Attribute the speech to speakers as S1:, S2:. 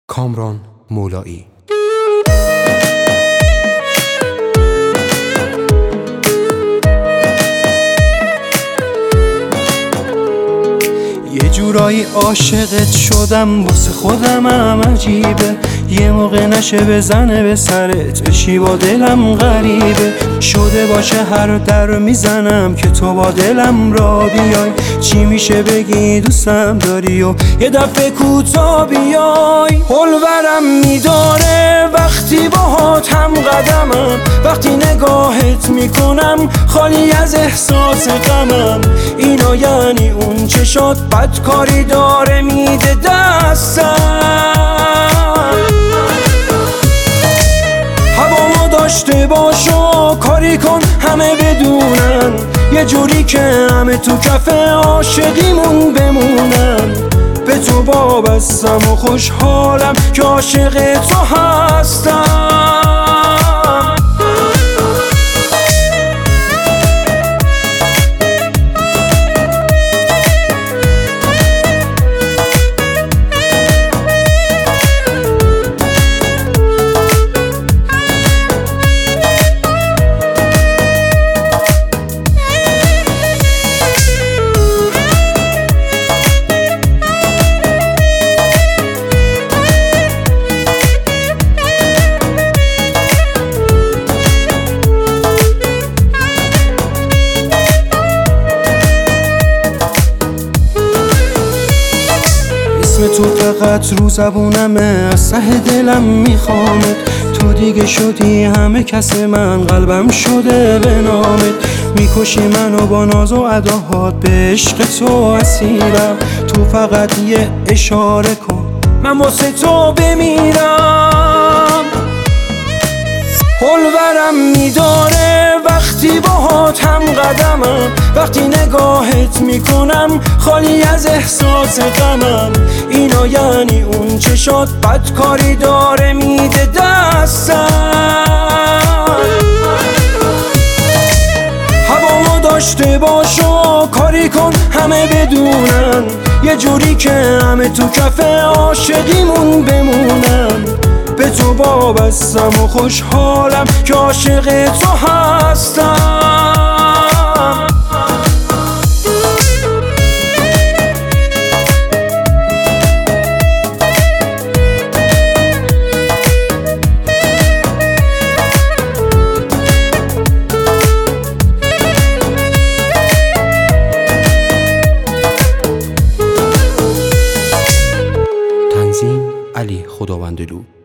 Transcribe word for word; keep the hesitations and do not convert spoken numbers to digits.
S1: کامران مولایی.
S2: یه جورایی عاشقت شدم، واسه خودم هم عجیبه. یه موقع نشه بزنه به سرت، بشی با دلم غریبه. شده باشه هر در میزنم که تو با دلم را بیای. چی میشه بگی دوستم داری و یه دفعه کوتاه بیای. حلورم میداره وقتی باهات هم قدمم، وقتی نگاهت میکنم خالی از احساس غمم. اینا یعنی اون چشات بدکاری داره میده دستم. هوامو داشته باش و کاری کن همه بدونن، یه جوری که همه تو کفه عاشقیمون بمونن. به تو وابستم و خوشحالم که عاشق تو هستم. اسم تو فقط رو زبونمه، از ته دلم میخوامت. تو دیگه شدی همه کس من، قلبم شده به نامت. میکشی منو با ناز و اداهات، به عشق تو اسیرم. تو فقط یه اشاره کن من واسه تو بمیرم. حلورم میداره وقتی باهات هم قدمم، وقتی نگاهت میکنم خالی از احساس غمم. اینا یعنی اون چشات بدکاری داره میده دستم. هوامو داشته باش و کاری کن همه بدونن، یه جوری که همه تو کفه عاشقیمون بمونن. به تو وابستم و خوشحالم که عاشق تو هستم.
S1: تنظیم علی خداوندلو.